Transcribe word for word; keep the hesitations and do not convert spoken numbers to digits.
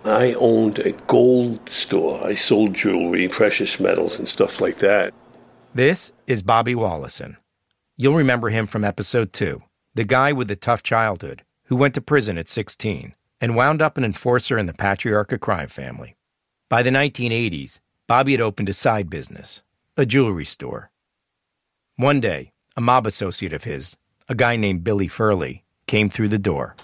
I owned a gold store. I sold jewelry, precious metals, and stuff like that. This is Bobby Wallison. You'll remember him from episode two, the guy with the tough childhood who went to prison at sixteen and wound up an enforcer in the patriarch of crime family. By the nineteen eighties, Bobby had opened a side business, a jewelry store. One day, a mob associate of his, a guy named Billy Furley, came through the door.